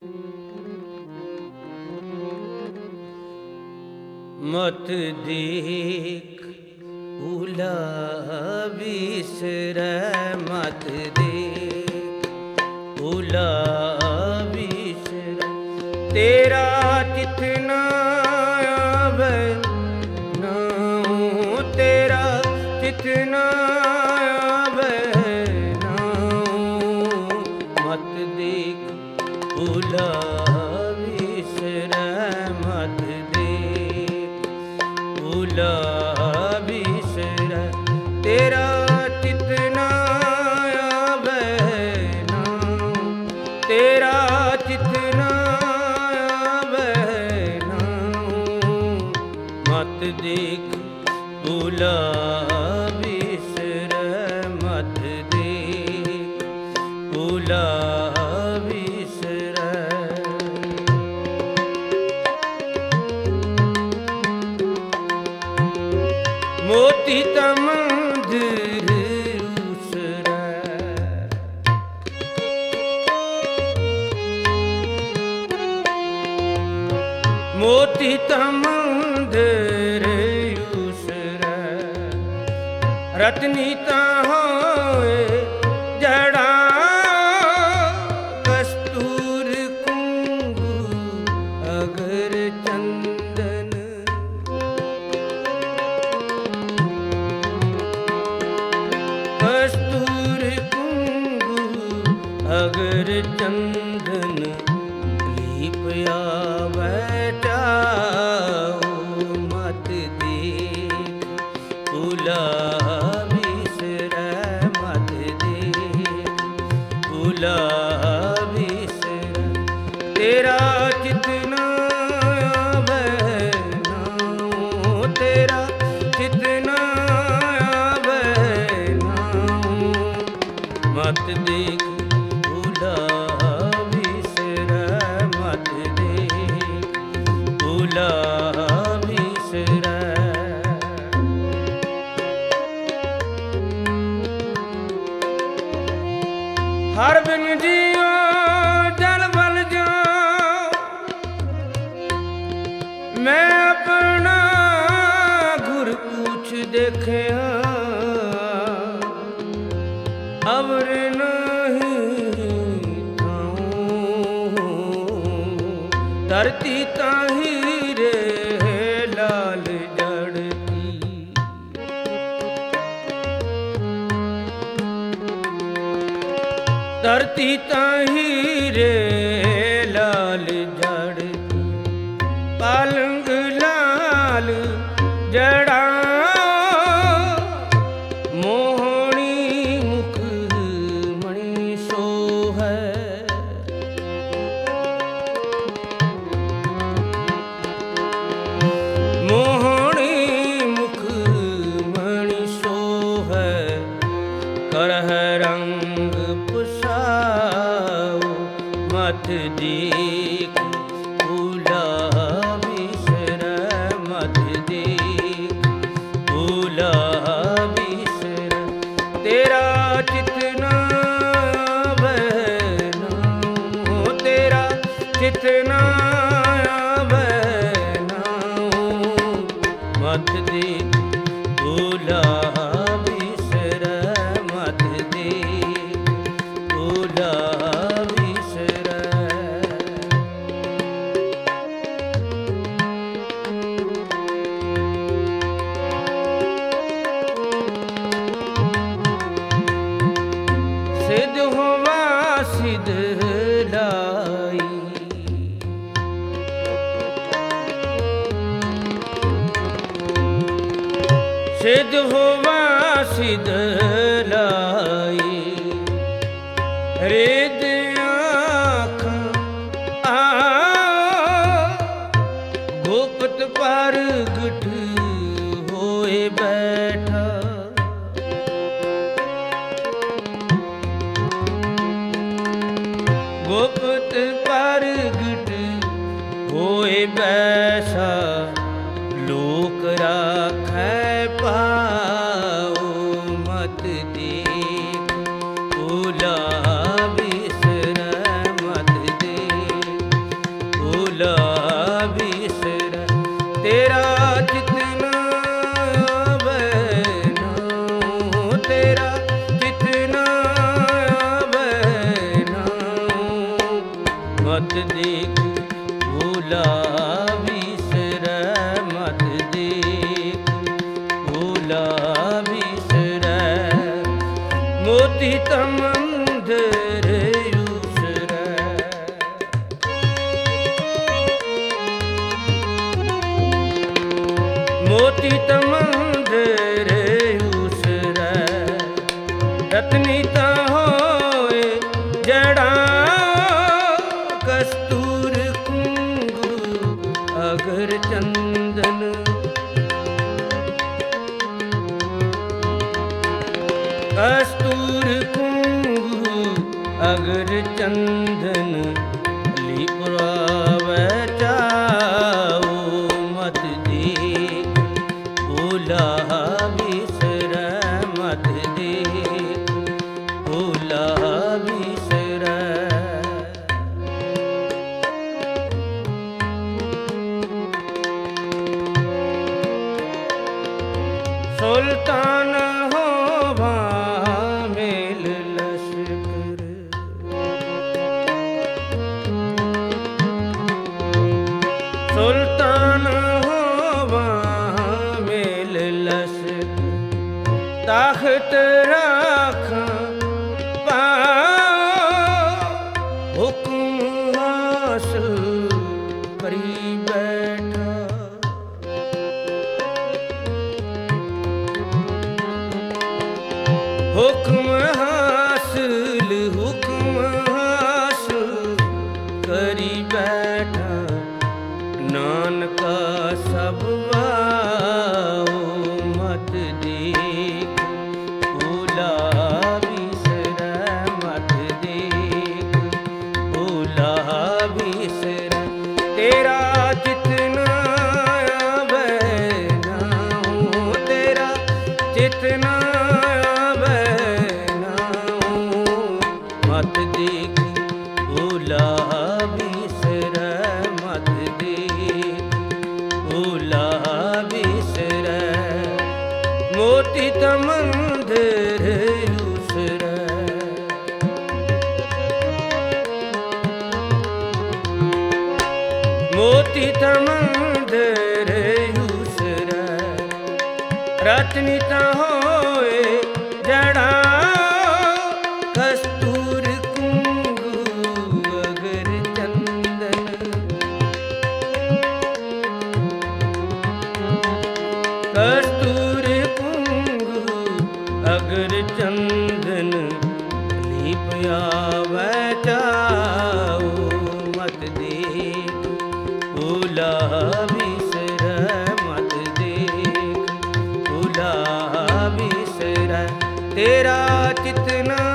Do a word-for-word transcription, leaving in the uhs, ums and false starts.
मत देख भूला बिसरै, मत देख भूला बिसरै। तेरा चित न आवे नाऊं, तेरा चित न आवे नाऊं। मत देख भूला बिसरै, मत देख भूला बिसरै। तेरा चित न आवे नाऊं, तेरा चित न आवे नाऊं। मत देख भूला बिसरै, मत देख भूला बिसरै। मोती तमंदिर उसरै, मोती तमंदिर उसरै। रतनी तां होए जड़ा, कस्तूर कुंगु अगर चंदन। कस्तूर कुंगु अगर चंदन, लीप आवे जाओ। मत देख भूला बिसरै, मत देख भूला बिसरै। तेरा चित न आवे नाऊं, तेरा चित न आवे नाऊं। मत देख भूला बिसरै, मत देख भूला बिसरै। हर बिन जियो जल बल जाऊं, मैं अपना घुर पूछ देखिया। अवर नहीं थाऊं, धरती ताही रे लाल जड़ती। धरती ताही रे लाल जड़ती। पालंग लाल जड़ा, मोहनी मुख मणि सोहै। मोहनी मुख मणि सोहै, करह रंग पुसाओ। मत देख भूला बिसरै, मत देख भूला बिसरै। तेरा चित न आवे नाऊं, तेरा चित न आवे नाऊं। मत देख भूला बिसरै, मत देख भूला बिसरै। सिद्ध होवा सिद्ध लाई, सिद्ध होवा सिद्ध लाई। रेद आँखां आ गोपत पर गठ होए बैठा। गोपत पर गठ होए बैसा, लोक राखै पाओ। मत देख भूला बिसरै, मत देख मत देख भूला बिसरै मत देख भूला बिसरै मोती तमंदर उसरै मोती तमंदर उसरै रत्नी ता होए जड़ा कस्तूर कुंगु अगर चंदन कस्तूर कुंगु अगर चंदन लिपरावै चाओ मत देख भूला बिसरै मत देख भूला बिसरै सुल्तान होवा मेल लश्कर सुल्तान होवा मेल लश्कर ताकत राखा पा हुक्म हासिल करी बैठा हुक्म हासिल हुक्म हासिल करी बैठा नानका सब वाओ मत देख भूला बिसरै मत देख भूला बिसरै तेरा जितना आवे नाऊं तेरा जितना मत देख भूला बिसरै मत देख भूला बिसरै मोती तमंदर उसरै मोती तमंदर उसरै रत्नी ता होए जड़ा कस्तूर कुंगु अगर चंदन कस्तूर कुंगु अगर चंदन लीप आवै चाओ मत देख भूला बिसरै मत देख भूला बिसरै तेरा चितना